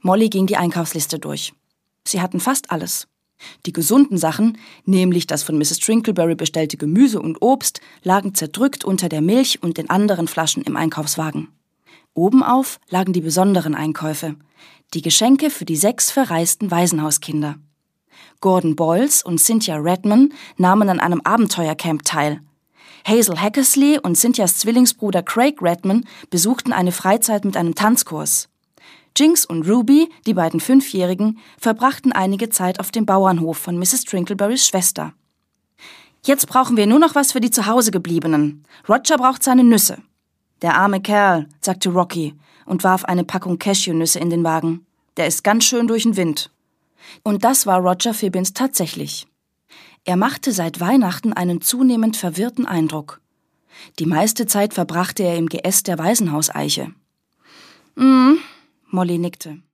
Molly ging die Einkaufsliste durch. Sie hatten fast alles. Die gesunden Sachen, nämlich das von Mrs. Trinkleberry bestellte Gemüse und Obst, lagen zerdrückt unter der Milch und den anderen Flaschen im Einkaufswagen. Obenauf lagen die besonderen Einkäufe, die Geschenke für die 6 verreisten Waisenhauskinder. Gordon Boyles und Cynthia Redman nahmen an einem Abenteuercamp teil. Hazel Hackersley und Cynthias Zwillingsbruder Craig Redman besuchten eine Freizeit mit einem Tanzkurs. Jinx und Ruby, die beiden 5-Jährigen, verbrachten einige Zeit auf dem Bauernhof von Mrs. Trinkleberrys Schwester. »Jetzt brauchen wir nur noch was für die Zuhausegebliebenen. Roger braucht seine Nüsse.« »Der arme Kerl«, sagte Rocky und warf eine Packung Cashewnüsse in den Wagen. »Der ist ganz schön durch den Wind.« Und das war Roger Fibbins tatsächlich. Er machte seit Weihnachten einen zunehmend verwirrten Eindruck. Die meiste Zeit verbrachte er im Geäst der Waisenhauseiche. Molly nickte.